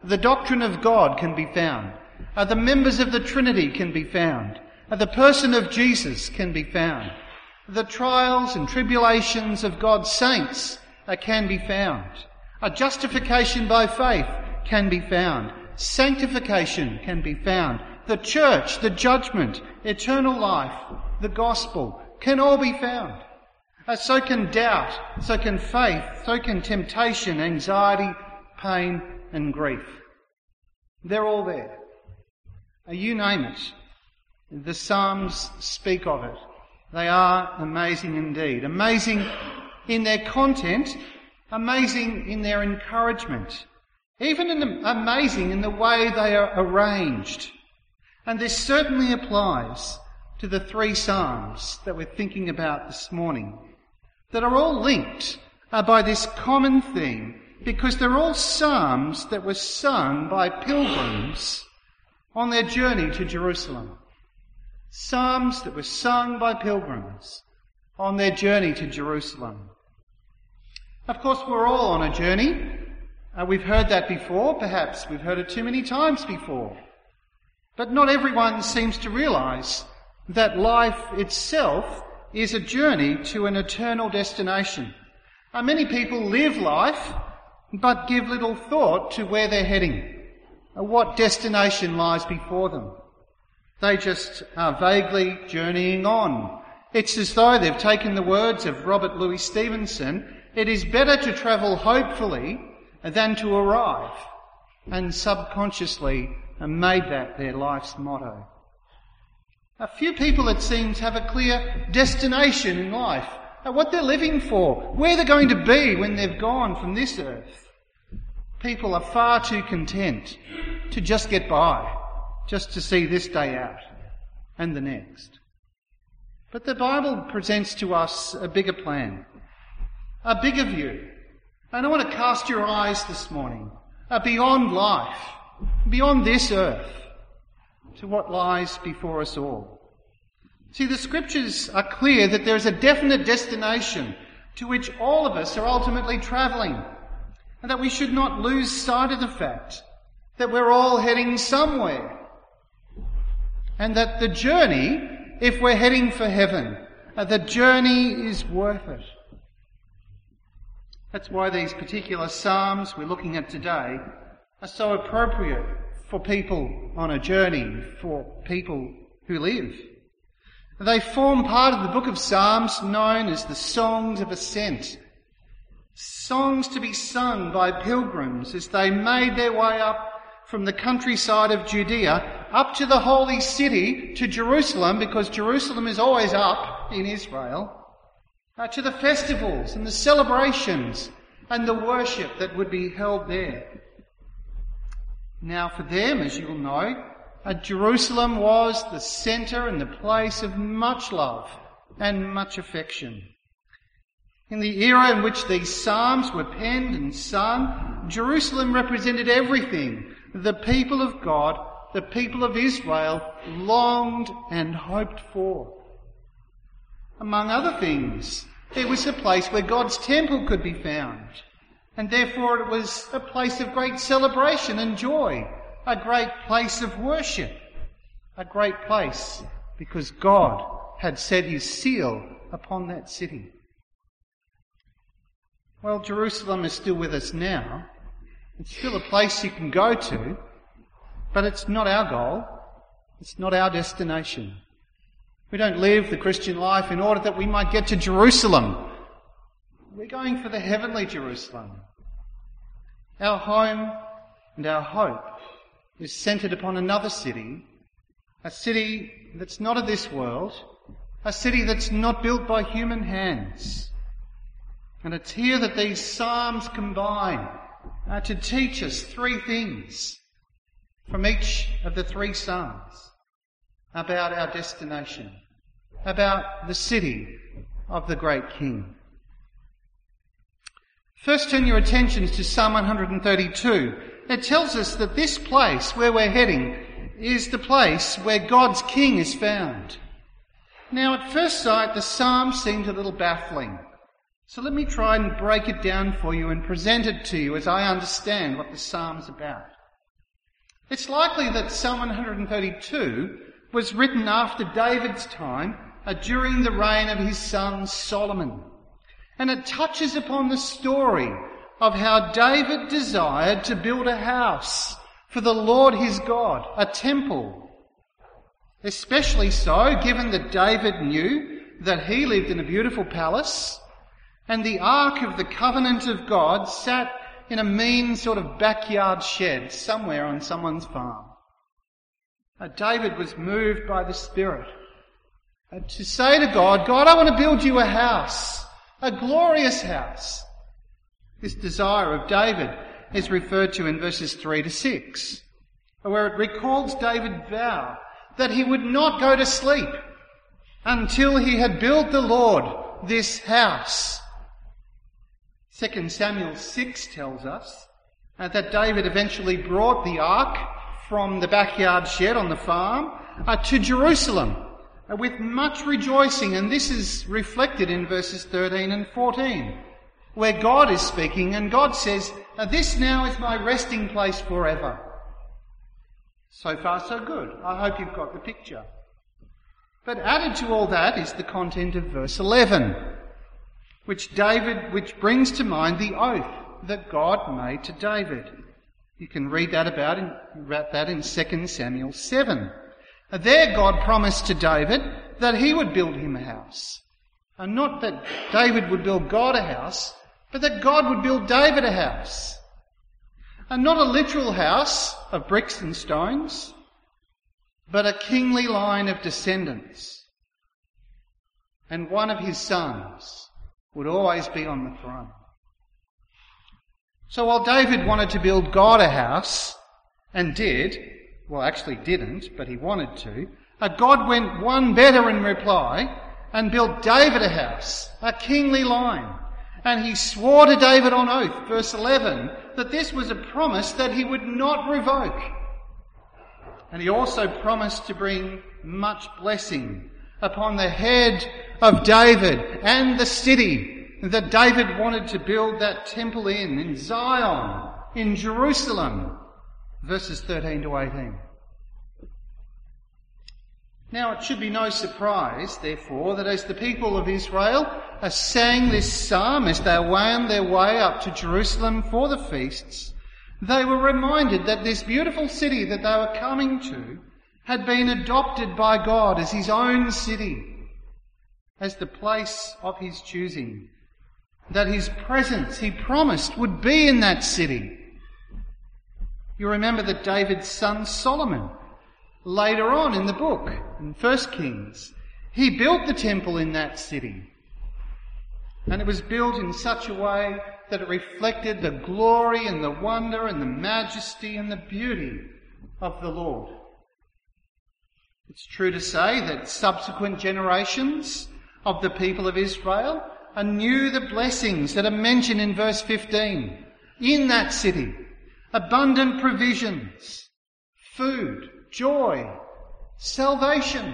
The doctrine of God can be found. The members of the Trinity can be found. The person of Jesus can be found. The trials and tribulations of God's saints can be found. Justification by faith can be found. Sanctification can be found. The church, the judgment, eternal life, the gospel can all be found. So can doubt, so can faith, so can temptation, anxiety, pain and grief. They're all there. You name it. The Psalms speak of it. They are amazing indeed. Amazing in their content, amazing in their encouragement, even amazing in the way they are arranged. And this certainly applies to the 3 Psalms that we're thinking about this morning, that are all linked by this common theme, because they're all psalms that were sung by pilgrims on their journey to Jerusalem. Psalms that were sung by pilgrims on their journey to Jerusalem. Of course, we're all on a journey. We've heard that before. Perhaps we've heard it too many times before. But not everyone seems to realise that life itself is a journey to an eternal destination. Many people live life but give little thought to where they're heading, what destination lies before them. They just are vaguely journeying on. It's as though they've taken the words of Robert Louis Stevenson, "It is better to travel hopefully than to arrive," and subconsciously made that their life's motto. A few people, it seems, have a clear destination in life, what they're living for, where they're going to be when they've gone from this earth. People are far too content to just get by, just to see this day out and the next. But the Bible presents to us a bigger plan, a bigger view. And I want to cast your eyes this morning beyond life, beyond this earth, to what lies before us all. See, the Scriptures are clear that there is a definite destination to which all of us are ultimately travelling, and that we should not lose sight of the fact that we're all heading somewhere, and that the journey, if we're heading for heaven, the journey is worth it. That's why these particular psalms we're looking at today are so appropriate for people on a journey, for people who live. They form part of the book of Psalms known as the Songs of Ascent. Songs to be sung by pilgrims as they made their way up from the countryside of Judea up to the holy city, to Jerusalem, because Jerusalem is always up in Israel, to the festivals and the celebrations and the worship that would be held there. Now for them, as you'll know, Jerusalem was the centre and the place of much love and much affection. In the era in which these psalms were penned and sung, Jerusalem represented everything the people of God, the people of Israel, longed and hoped for. Among other things, it was a place where God's temple could be found, and therefore it was a place of great celebration and joy, a great place of worship, a great place because God had set his seal upon that city. Well, Jerusalem is still with us now. It's still a place you can go to, but it's not our goal. It's not our destination. We don't live the Christian life in order that we might get to Jerusalem. We're going for the heavenly Jerusalem. Our home and our hope is centred upon another city, a city that's not of this world, a city that's not built by human hands. And it's here that these psalms combine to teach us 3 things from each of the 3 psalms about our destination, about the city of the great King. First, turn your attentions to Psalm 132. It tells us that this place where we're heading is the place where God's King is found. Now, at first sight, the psalm seems a little baffling. So let me try and break it down for you and present it to you as I understand what the psalm's about. It's likely that Psalm 132 was written after David's time, during the reign of his son Solomon. And it touches upon the story of how David desired to build a house for the Lord his God, a temple. Especially so, given that David knew that he lived in a beautiful palace and the Ark of the Covenant of God sat in a mean sort of backyard shed somewhere on someone's farm. David was moved by the Spirit to say to God, God, I want to build you a house, a glorious house. This desire of David is referred to in verses 3 to 6, where it recalls David's vow that he would not go to sleep until he had built the Lord this house. 2 Samuel 6 tells us that David eventually brought the ark from the backyard shed on the farm to Jerusalem with much rejoicing, and this is reflected in verses 13 and 14, where God is speaking, and God says, this now is my resting place forever. So far so good. I hope you've got the picture. But added to all that is the content of verse 11, which brings to mind the oath that God made to David. You can read that about in 2 Samuel 7. There God promised to David that he would build him a house. And not that David would build God a house, but that God would build David a house. And not a literal house of bricks and stones, but a kingly line of descendants. And one of his sons would always be on the throne. So while David wanted to build God a house, and didn't, but he wanted to, God went one better in reply and built David a house, a kingly line. And he swore to David on oath, verse 11, that this was a promise that he would not revoke. And he also promised to bring much blessing upon the head of David and the city that David wanted to build that temple in Zion, in Jerusalem, verses 13 to 18. Now it should be no surprise, therefore, that as the people of Israel sang this psalm as they wound their way up to Jerusalem for the feasts, they were reminded that this beautiful city that they were coming to had been adopted by God as his own city, as the place of his choosing, that his presence, he promised, would be in that city. You remember that David's son Solomon, later on in the book, in 1 Kings, he built the temple in that city. And it was built in such a way that it reflected the glory and the wonder and the majesty and the beauty of the Lord. It's true to say that subsequent generations of the people of Israel knew the blessings that are mentioned in verse 15 in that city. Abundant provisions, food, joy, salvation.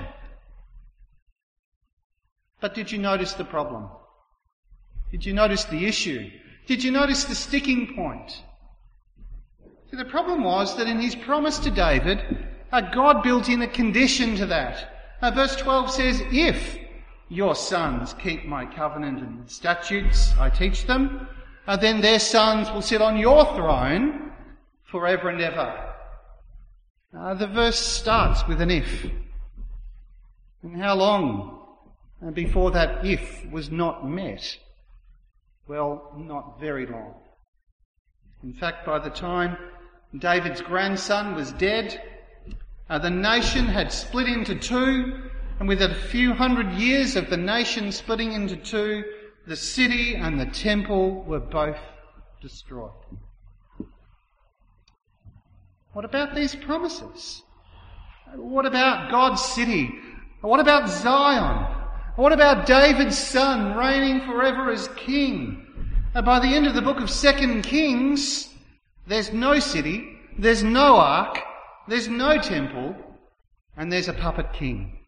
But did you notice the problem? Did you notice the issue? Did you notice the sticking point? See, the problem was that in his promise to David, God built in a condition to that. Verse 12 says, if your sons keep my covenant and statutes I teach them, then their sons will sit on your throne forever and ever. The verse starts with an if. And how long before that if was not met? Well, not very long. In fact, by the time David's grandson was dead, the nation had split into two, and within a few hundred years of the nation splitting into two, the city and the temple were both destroyed. What about these promises? What about God's city? What about Zion? What about David's son reigning forever as king? By the end of the book of 2 Kings, there's no city, there's no ark, there's no temple, and there's a puppet king.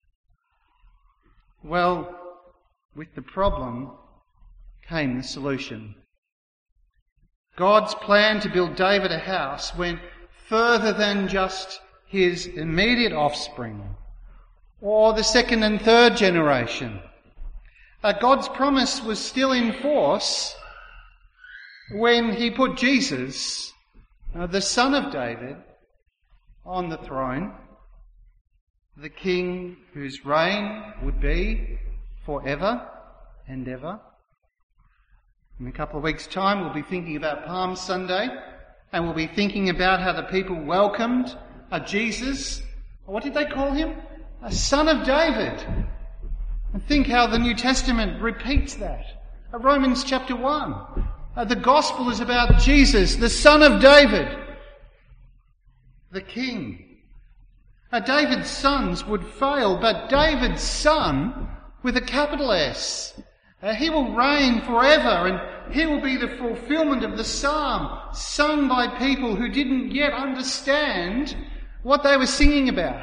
Well, with the problem came the solution. God's plan to build David a house went further than just his immediate offspring or the second and third generation. God's promise was still in force when he put Jesus, the son of David, on the throne, the king whose reign would be forever and ever. In a couple of weeks' time, we'll be thinking about Palm Sunday, and we'll be thinking about how the people welcomed Jesus. What did they call him? A son of David. And think how the New Testament repeats that. Romans chapter 1. The gospel is about Jesus, the son of David, the king. David's sons would fail, but David's son, with a capital S, he will reign forever, and he will be the fulfilment of the psalm sung by people who didn't yet understand what they were singing about,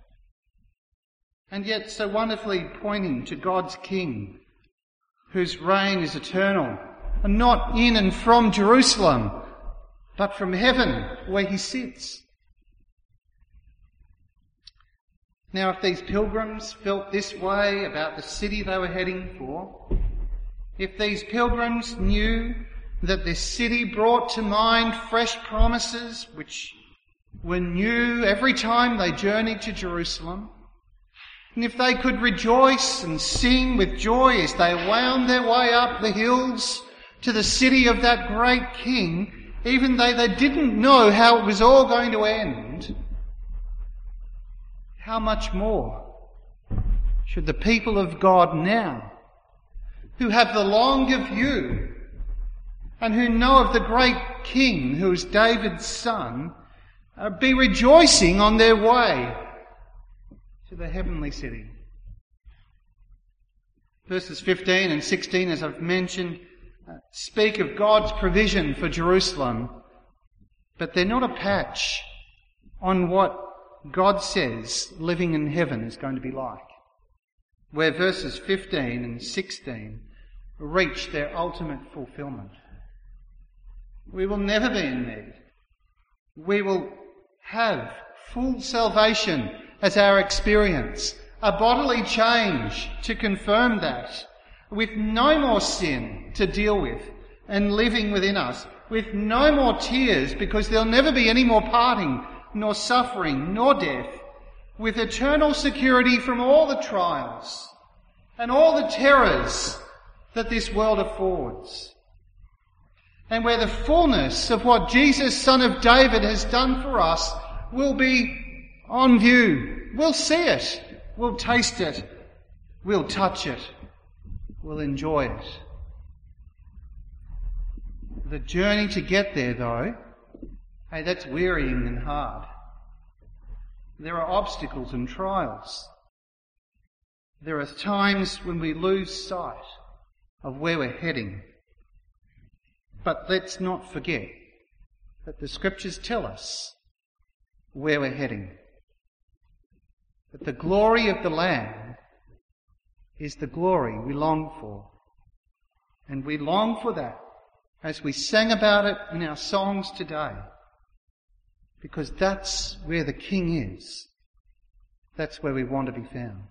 and yet so wonderfully pointing to God's King, whose reign is eternal, and not in and from Jerusalem, but from heaven where he sits. Now, if these pilgrims felt this way about the city they were heading for, if these pilgrims knew that this city brought to mind fresh promises which were new every time they journeyed to Jerusalem, and if they could rejoice and sing with joy as they wound their way up the hills to the city of that great King, even though they didn't know how it was all going to end, how much more should the people of God now, who have the longer view and who know of the great King who is David's son, be rejoicing on their way to the heavenly city. Verses 15 and 16, as I've mentioned, speak of God's provision for Jerusalem, but they're not a patch on what God says living in heaven is going to be like, where verses 15 and 16 reach their ultimate fulfilment. We will never be in need. We will have full salvation as our experience, a bodily change to confirm that, with no more sin to deal with and living within us, with no more tears because there'll never be any more parting, nor suffering, nor death, with eternal security from all the trials and all the terrors that this world affords. And where the fullness of what Jesus, son of David, has done for us will be on view. We'll see it, we'll taste it, we'll touch it, we'll enjoy it. The journey to get there, though, that's wearying and hard. There are obstacles and trials. There are times when we lose sight of where we're heading. But let's not forget that the Scriptures tell us where we're heading. That the glory of the Lamb is the glory we long for. And we long for that as we sang about it in our songs today. Because that's where the King is. That's where we want to be found.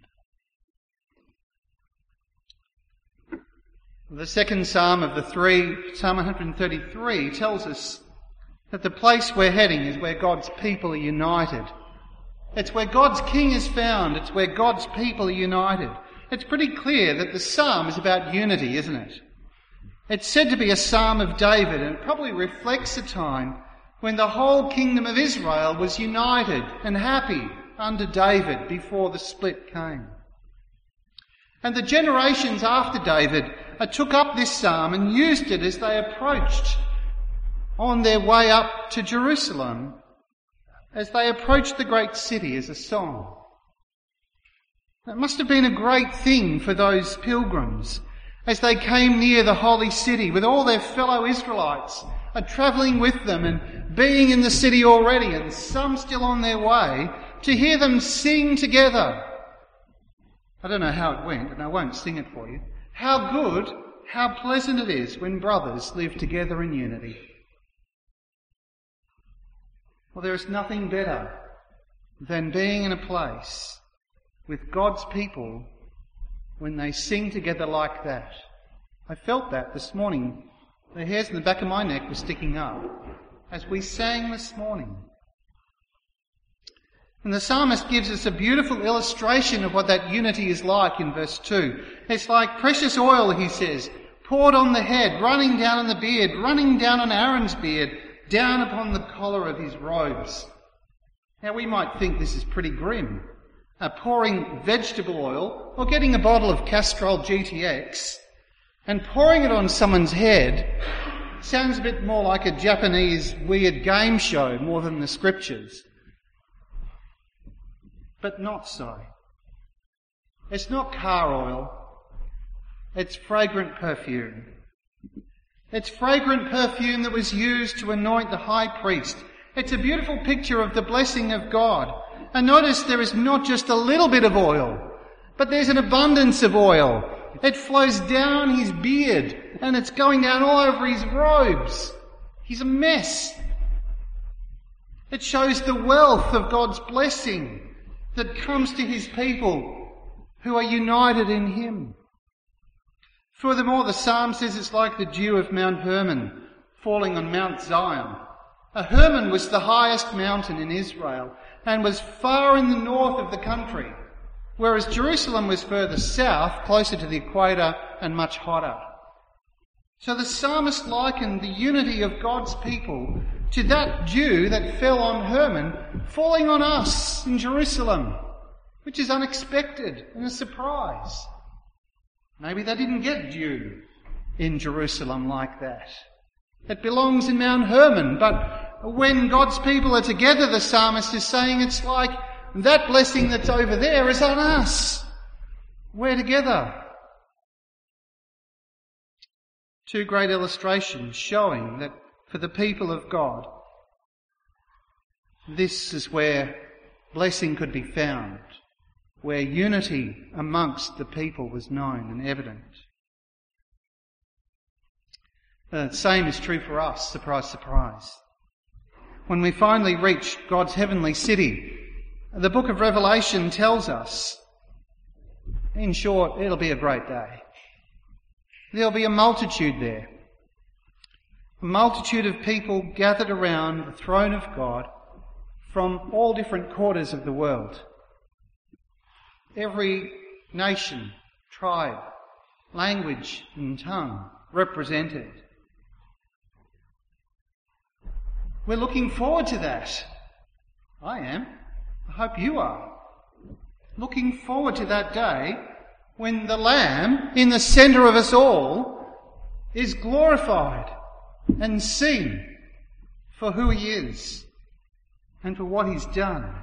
The second psalm of the three, Psalm 133, tells us that the place we're heading is where God's people are united. It's where God's King is found. It's where God's people are united. It's pretty clear that the psalm is about unity, isn't it? It's said to be a psalm of David, and it probably reflects a time when the whole kingdom of Israel was united and happy under David before the split came. And the generations after David took up this psalm and used it as they approached on their way up to Jerusalem, as they approached the great city as a song. It must have been a great thing for those pilgrims as they came near the holy city with all their fellow Israelites travelling with them and being in the city already, and some still on their way, to hear them sing together. I don't know how it went, and I won't sing it for you. How good, how pleasant it is when brothers live together in unity. Well, there is nothing better than being in a place with God's people when they sing together like that. I felt that this morning. The hairs in the back of my neck were sticking up as we sang this morning. And the psalmist gives us a beautiful illustration of what that unity is like in verse 2. It's like precious oil, he says, poured on the head, running down on the beard, running down on Aaron's beard, down upon the collar of his robes. Now we might think this is pretty grim. Pouring vegetable oil, or getting a bottle of Castrol GTX, and pouring it on someone's head sounds a bit more like a Japanese weird game show more than the scriptures. But not so. It's not car oil. It's fragrant perfume. It's fragrant perfume that was used to anoint the high priest. It's a beautiful picture of the blessing of God. And notice there is not just a little bit of oil, but there's an abundance of oil. It flows down his beard and it's going down all over his robes. He's a mess. It shows the wealth of God's blessing that comes to his people who are united in him. Furthermore, the psalm says it's like the dew of Mount Hermon falling on Mount Zion. Hermon was the highest mountain in Israel and was far in the north of the country, whereas Jerusalem was further south, closer to the equator and much hotter. So the psalmist likened the unity of God's people to that dew that fell on Hermon falling on us in Jerusalem, which is unexpected and a surprise. Maybe they didn't get dew in Jerusalem like that. It belongs in Mount Hermon, but when God's people are together, the psalmist is saying it's like that blessing that's over there is on us. We're together. Two great illustrations showing that for the people of God, this is where blessing could be found, where unity amongst the people was known and evident. The same is true for us, surprise, surprise. When we finally reach God's heavenly city, the book of Revelation tells us, in short, it'll be a great day. There'll be a multitude there. A multitude of people gathered around the throne of God from all different quarters of the world. Every nation, tribe, language and tongue represented. We're looking forward to that. I am. I hope you are. Looking forward to that day when the Lamb in the centre of us all is glorified and seen for who he is and for what he's done.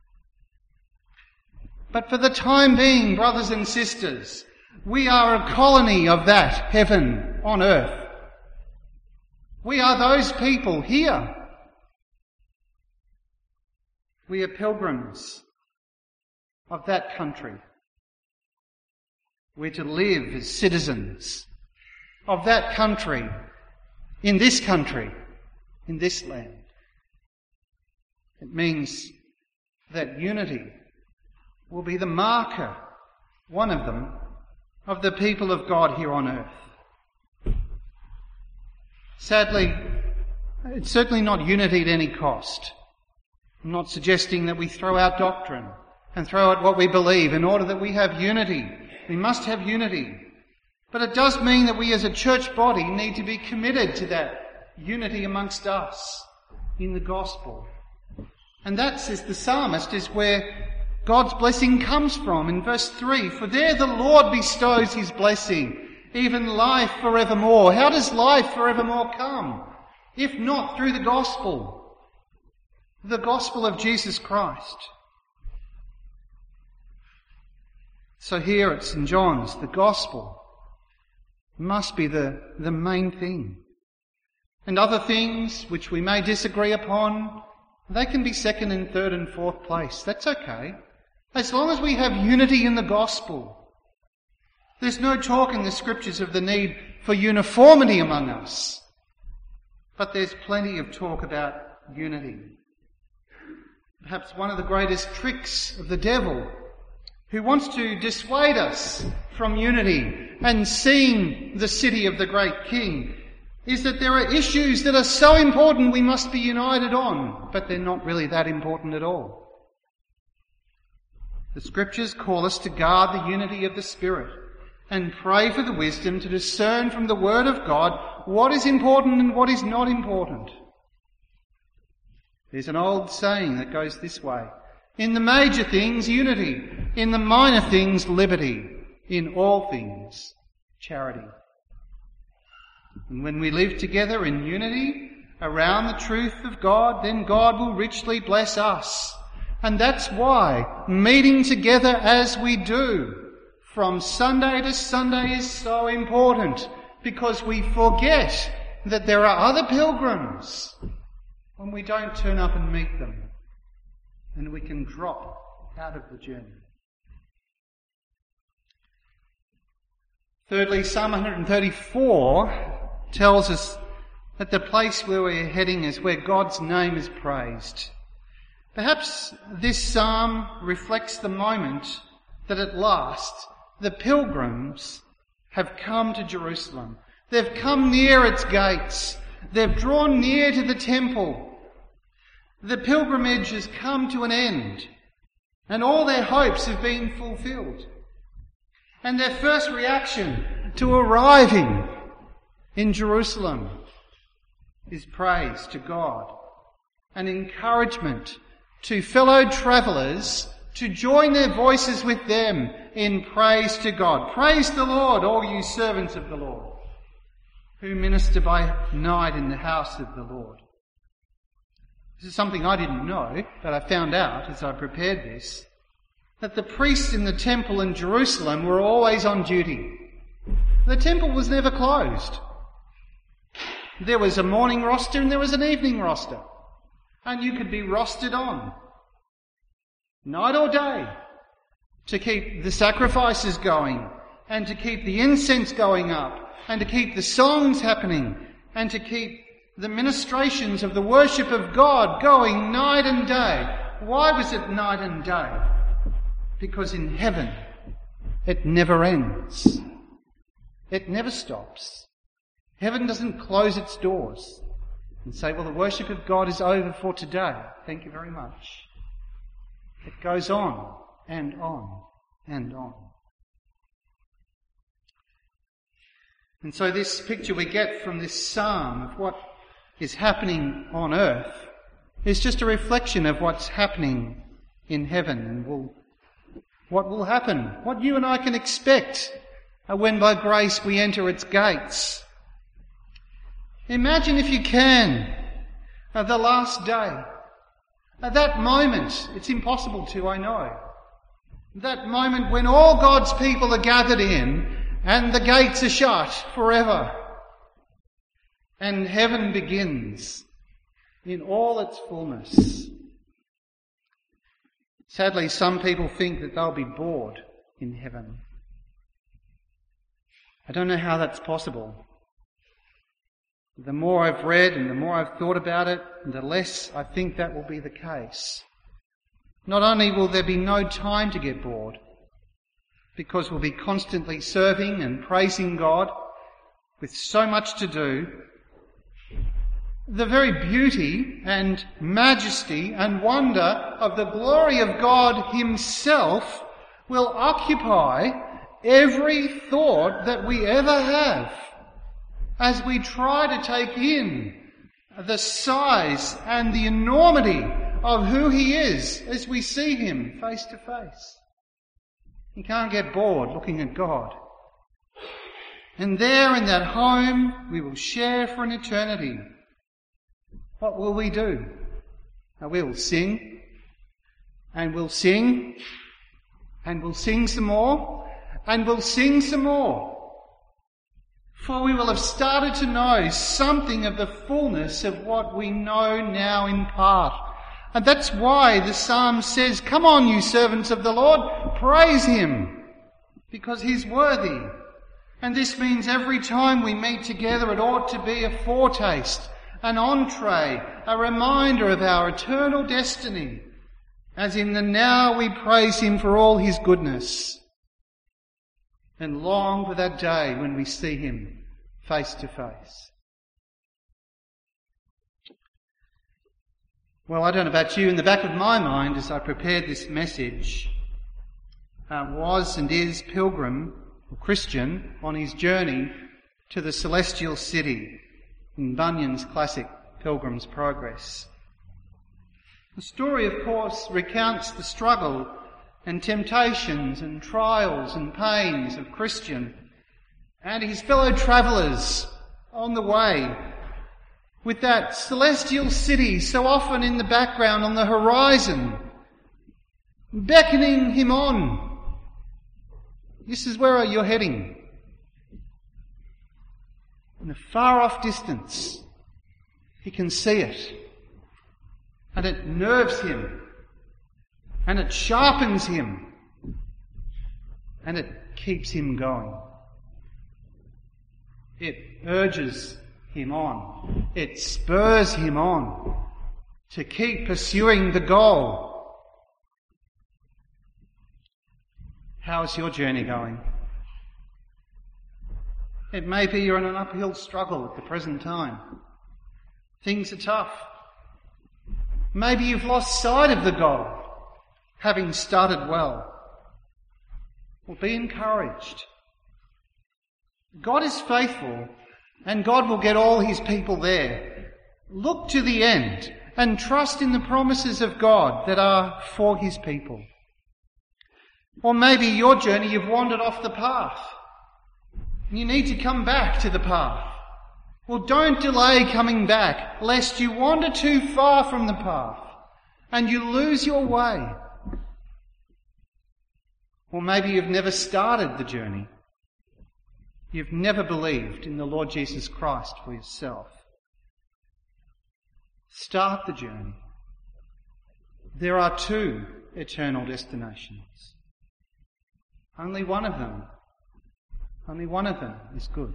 But for the time being, brothers and sisters, we are a colony of that heaven on earth. We are those people here. We are pilgrims of that country. We're to live as citizens of that country, in this land. It means that unity will be the marker, one of them, of the people of God here on earth. Sadly, it's certainly not unity at any cost. I'm not suggesting that we throw out doctrine and throw out what we believe in order that we have unity. We must have unity. But it does mean that we as a church body need to be committed to that unity amongst us in the gospel. And that, says the psalmist, is where God's blessing comes from. In verse 3, for there the Lord bestows his blessing, even life forevermore. How does life forevermore come? If not through the gospel of Jesus Christ. So here at St. John's, the gospel must be the main thing. And other things which we may disagree upon, they can be second and third and fourth place. That's okay. As long as we have unity in the gospel. There's no talk in the scriptures of the need for uniformity among us. But there's plenty of talk about unity. perhaps one of the greatest tricks of the devil, who wants to dissuade us from unity and seeing the city of the great King, is that there are issues that are so important we must be united on, but they're not really that important at all. The Scriptures call us to guard the unity of the Spirit and pray for the wisdom to discern from the Word of God what is important and what is not important. There's an old saying that goes this way: in the major things, unity; in the minor things, liberty; in all things, charity. And when we live together in unity around the truth of God, then God will richly bless us. And that's why meeting together as we do from Sunday to Sunday is so important, because we forget that there are other pilgrims when we don't turn up and meet them, and we can drop out of the journey. Thirdly, Psalm 134 tells us that the place where we're heading is where God's name is praised. Perhaps this psalm reflects the moment that at last the pilgrims have come to Jerusalem. They've come near its gates. They've drawn near to the temple. The pilgrimage has come to an end, and all their hopes have been fulfilled. And their first reaction to arriving in Jerusalem is praise to God and encouragement to fellow travellers to join their voices with them in praise to God. Praise the Lord, all you servants of the Lord, who minister by night in the house of the Lord. This is something I didn't know, but I found out as I prepared this, that the priests in the temple in Jerusalem were always on duty. The temple was never closed. There was a morning roster and there was an evening roster. And you could be rostered on, night or day, to keep the sacrifices going, and to keep the incense going up, and to keep the songs happening, and to keep the ministrations of the worship of God going night and day. Why was it night and day? Because in heaven it never ends. It never stops. Heaven doesn't close its doors and say, well, the worship of God is over for today. Thank you very much. It goes on and on and on. And so this picture we get from this psalm of what is happening on earth is just a reflection of what's happening in heaven, and what will happen, what you and I can expect when by grace we enter its gates. Imagine, if you can, the last day. At that moment, it's impossible to, I know. That moment when all God's people are gathered in and the gates are shut forever. And heaven begins in all its fullness. Sadly, some people think that they'll be bored in heaven. I don't know how that's possible. The more I've read and the more I've thought about it, the less I think that will be the case. Not only will there be no time to get bored, because we'll be constantly serving and praising God with so much to do, the very beauty and majesty and wonder of the glory of God Himself will occupy every thought that we ever have, as we try to take in the size and the enormity of who He is as we see Him face to face. You can't get bored looking at God. And there in that home we will share for an eternity. What will we do? We will sing, and we'll sing, and we'll sing some more, and we'll sing some more. For we will have started to know something of the fullness of what we know now in part. And that's why the psalm says, come on, you servants of the Lord, praise Him, because He's worthy. And this means every time we meet together it ought to be a foretaste, an entree, a reminder of our eternal destiny, as in the now we praise him for all his goodness, and long for that day when we see him face to face. Well, I don't know about you, in the back of my mind as I prepared this message was and is Pilgrim, or Christian, on his journey to the celestial city in Bunyan's classic Pilgrim's Progress. The story, of course, recounts the struggle and temptations and trials and pains of Christian and his fellow travellers on the way, with that celestial city so often in the background on the horizon, beckoning him on. This is where you're heading. In the far off distance, he can see it. And it nerves him. And it sharpens him. And it keeps him going. It urges him on. It spurs him on to keep pursuing the goal. How's your journey going? It may be you're in an uphill struggle at the present time. Things are tough. Maybe you've lost sight of the goal, having started well. Well, be encouraged. God is faithful, and God will get all his people there. Look to the end and trust in the promises of God that are for his people. Or maybe your journey, you've wandered off the path. You need to come back to the path. Well, don't delay coming back, lest you wander too far from the path and you lose your way. Or maybe you've never started the journey. You've never believed in the Lord Jesus Christ for yourself. Start the journey. There are two eternal destinations. Only one of them is good.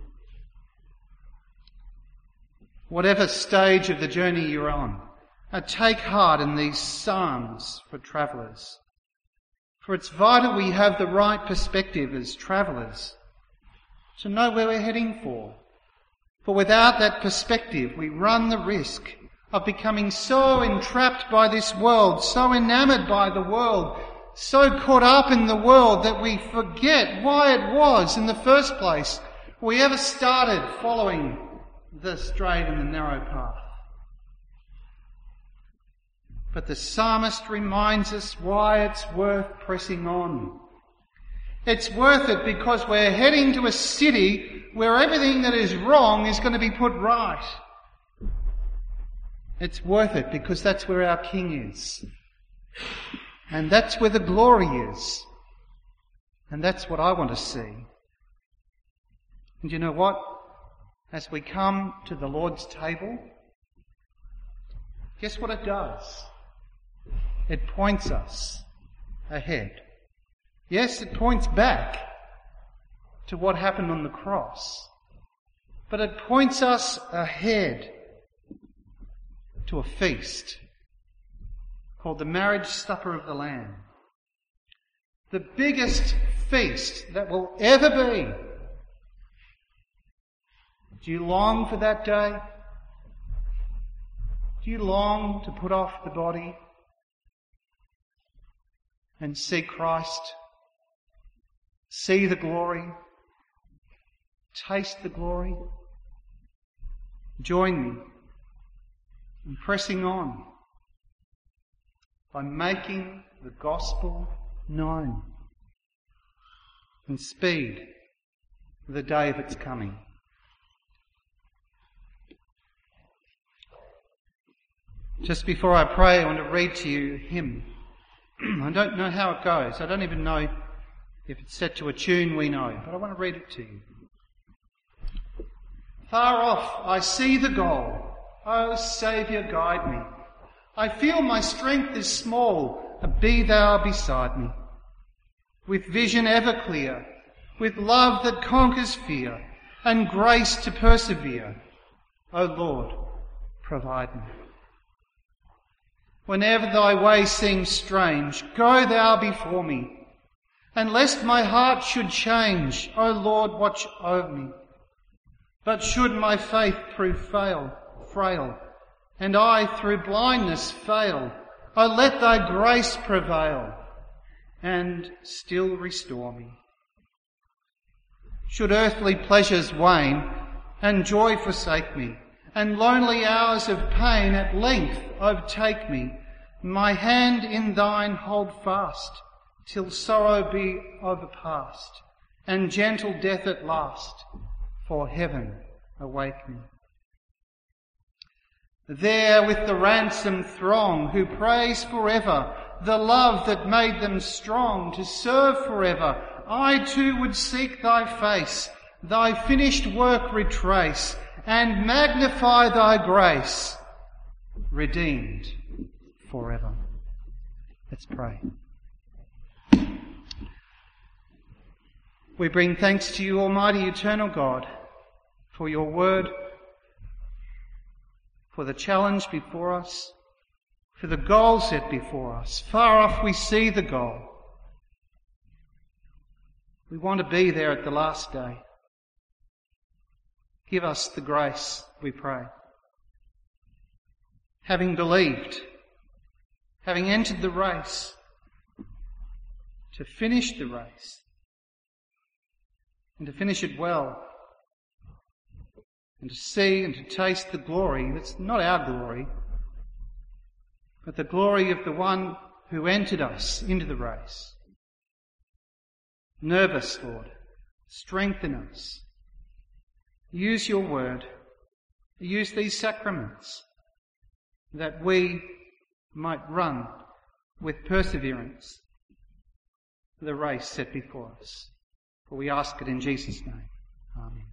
Whatever stage of the journey you're on, take heart in these psalms for travellers. For it's vital we have the right perspective as travellers to know where we're heading for. For without that perspective, we run the risk of becoming so entrapped by this world, so enamoured by the world, so caught up in the world that we forget why it was in the first place we ever started following the straight and the narrow path. But the psalmist reminds us why it's worth pressing on. It's worth it because we're heading to a city where everything that is wrong is going to be put right. It's worth it because that's where our King is. And that's where the glory is. And that's what I want to see. And you know what? As we come to the Lord's table, guess what it does? It points us ahead. Yes, it points back to what happened on the cross. But it points us ahead to a feast called the marriage supper of the Lamb. The biggest feast that will ever be. Do you long for that day? Do you long to put off the body and see Christ? See the glory? Taste the glory? Join me in pressing on by making the gospel known and speed for the day of its coming. Just before I pray, I want to read to you a hymn. I don't know how it goes. I don't even know if it's set to a tune we know, but I want to read it to you. Far off I see the goal. O Saviour, guide me. I feel my strength is small, be thou beside me. With vision ever clear, with love that conquers fear, and grace to persevere, O Lord, provide me. Whenever thy way seems strange, go thou before me. And lest my heart should change, O Lord, watch over me. But should my faith prove frail, and I through blindness fail, O let thy grace prevail, and still restore me. Should earthly pleasures wane, and joy forsake me, and lonely hours of pain at length overtake me, my hand in thine hold fast, till sorrow be overpast, and gentle death at last, for heaven awake me. There with the ransomed throng who praise forever the love that made them strong to serve forever, I too would seek thy face, thy finished work retrace, and magnify thy grace, redeemed forever. Let's pray. We bring thanks to you, Almighty Eternal God, for your word, for the challenge before us, for the goal set before us. Far off we see the goal. We want to be there at the last day. Give us the grace, we pray. Having believed, having entered the race, to finish the race, and to finish it well, and to see and to taste the glory that's not our glory, but the glory of the one who entered us into the race. Nerve us, Lord. Strengthen us. Use your word. Use these sacraments that we might run with perseverance the race set before us. For we ask it in Jesus' name. Amen.